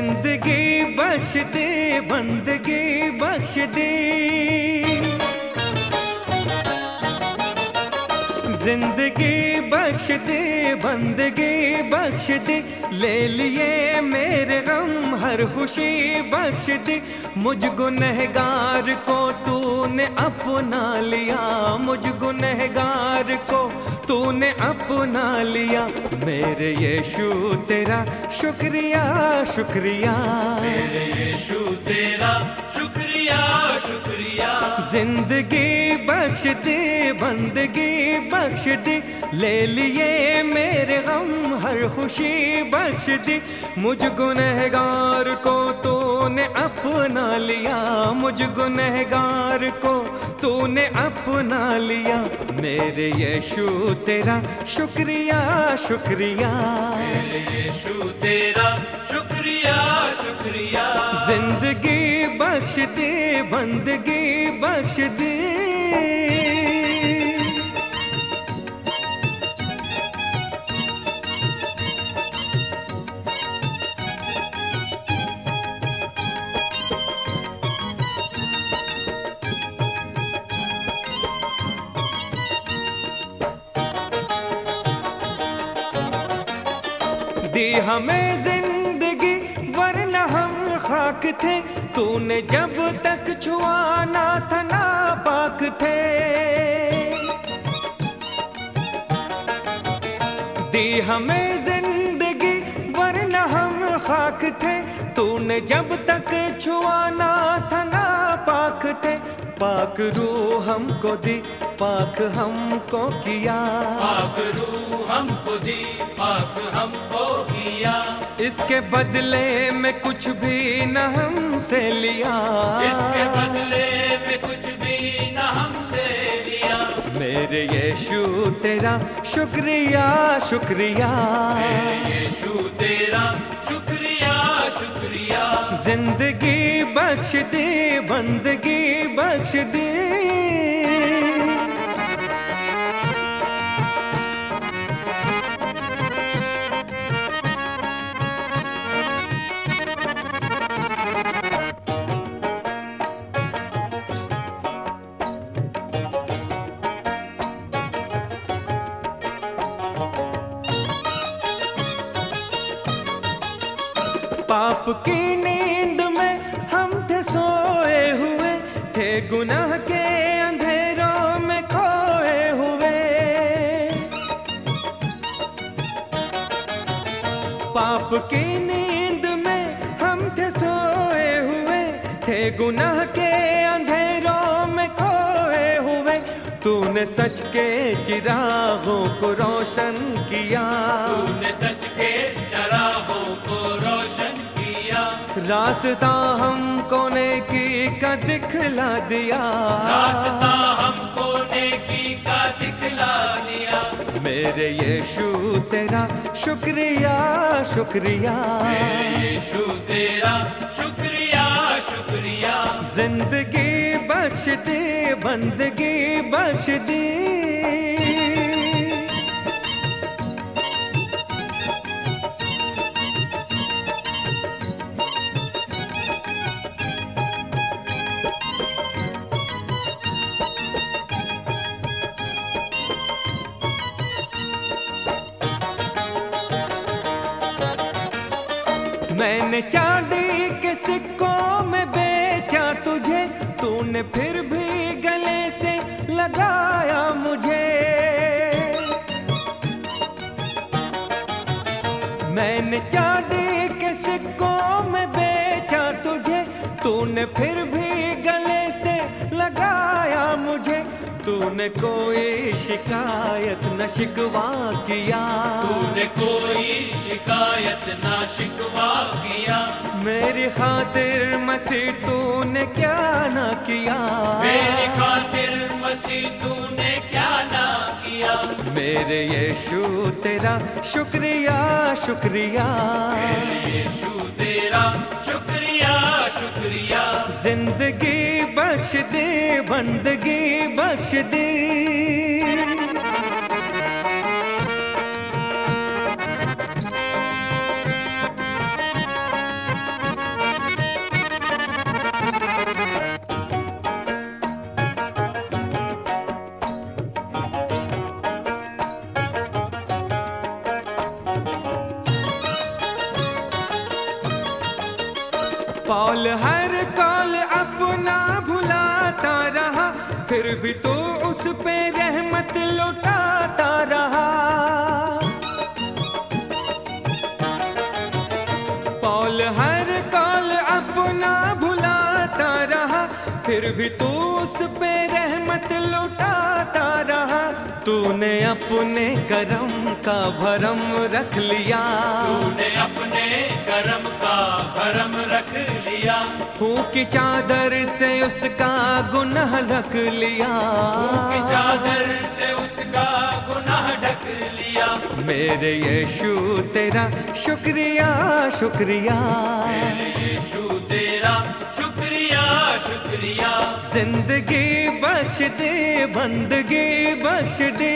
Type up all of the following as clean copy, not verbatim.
जिंदगी बख्श दे, बंदगी बख्श दे, जिंदगी बख्श दे, बंदगी बख्श दे, ले लिए मेरे गम हर खुशी बख्श दे। मुझ गुनहगार को तूने अपना लिया, मुझ गुनहगार को तूने अपना लिया। मेरे यीशु तेरा शुक्रिया शुक्रिया, मेरे यीशु तेरा शुक्रिया शुक्रिया। जिंदगी बख्श दे, बंदगी बख्श दे, ले लिए मेरे गम हर खुशी बख्श दे। मुझ गुनहगार को तूने अपना लिया, मुझ गुनहगार को तूने अपना लिया। मेरे यीशु तेरा शुक्रिया शुक्रिया, मेरे यीशु तेरा शुक्रिया शुक्रिया। जिंदगी बख्श दे, बंदगी बख्श दे। दी हमें जिंदगी वरना हम खाक थे, तूने जब तक छुआना था नापाक थे। दी हमें जिंदगी वरना हम खाक थे, तूने जब तक छुआना था नापाक थे। पाक रूह हमको दी, पाक हमको किया, पाक रूह हमको दी, पाक हमको किया। इसके बदले में कुछ भी न हमसे लिया, इसके बदले में कुछ भी न हमसे लिया। मेरे यीशु तेरा शुक्रिया शुक्रिया, मेरे यीशु तेरा शुक्रिया शुक्रिया। जिंदगी बख्श दे, बंदगी बख्श दे। पाप की नींद में हम थे सोए हुए, थे गुनाह के अंधेरों में खोए हुए। पाप की नींद में हम थे सोए हुए, थे गुनाह के अंधेरों में खोए हुए। तूने सच के चिरागों को रोशन किया, तूने सच के चिरागों को रोशन किया। रास्ता हमको नेकी का दिखला दिया, रास्ता हमको नेकी का दिखला दिया। मेरे यीशु तेरा शुक्रिया शुक्रिया, मेरे यीशु तेरा शुक्रिया शुक्रिया। जिंदगी बख्श दे, बंदगी बख्श दे। मैंने चांदी के सिक्कों में बेचा तुझे, तूने फिर भी गले से लगाया मुझे। मैंने चांदी के सिक्कों में बेचा तुझे, तूने फिर भी गले से लगाया मुझे। तूने कोई शिकायत न शिकवा किया, तूने कोई शिकायत न शिकवा किया। मेरी खातिर मसीह तूने क्या ना किया, मेरी खातिर मसीह तूने क्या ना किया। मेरे यीशु तेरा शुक्रिया शुक्रिया, मेरे यीशु तेरा शुक्रिया शुक्रिया। जिंदगी बख्श दे, बंदगी बख्श दे। पौल हर कौल अपना भुलाता रहा, फिर भी तू उस पे रहमत लुटाता रहा। पौल हर कौल अपना भुलाता रहा, फिर भी तू उस पे रहमत लुटाता रहा। तूने अपने करम का भरम रख लिया, तूने अपने करम का भरम रख लिया। फूकी चादर से उसका गुनाह ढक लिया, फूकी चादर से उसका गुनाह ढक लिया। मेरे यीशु तेरा शुक्रिया शुक्रिया, मेरे यीशु तेरा शुक्रिया शुक्रिया। जिंदगी बख्श दे बंदगी बख्श दे,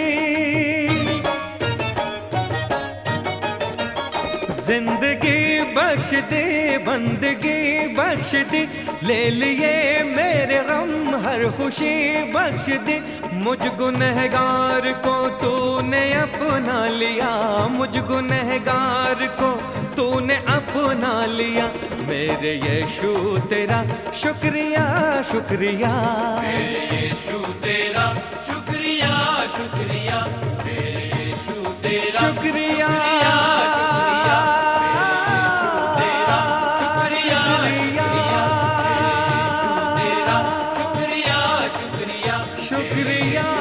जिंदगी बख्श दे बंदगी बख्श दे। ले लिए मेरे गम हर खुशी बख्श दे। मुझ गुनहगार को तूने अपना लिया, मुझ गुनहगार को तूने अपना लिया। मेरे यीशु तेरा शुक्रिया शुक्रिया, मेरे यीशु तेरा शुक्रिया शुक्रिया। मेरे यीशु तेरा शुक्रिया शुक्रिया।